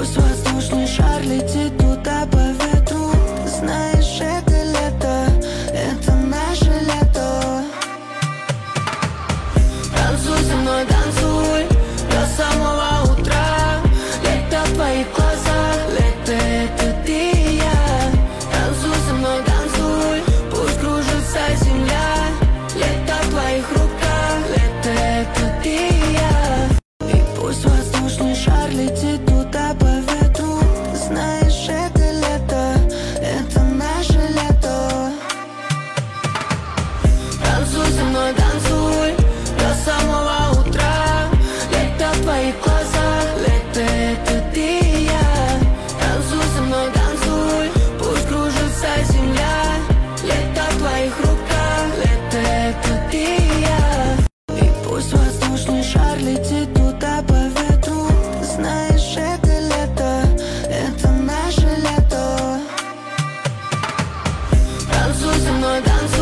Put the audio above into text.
пусть воздушный шар летит туда по ветру. Знаешь, это лето, это наше лето. Танцуй со мной, танцуй до самого утра. Лето в твоих глазах, лето это ты и я. Танцуй со мной, танцуй, пусть кружится земля. Лето в твоих руках, лето это ты и я. И пусть воздушный шар летит туда по ветру. Знаешь, это лето, это наше лето. Танцуй со мной, танцуй до самого утра. Лето в твоих глазах, лето это ты и я. Танцуй со мной, танцуй, пусть кружится земля. Лето в твоих руках, лето это ты и я. И пусть воздушный шар летит туда по ветру. Знаешь, это лето, это наше лето. Танцуй со мной, танцуй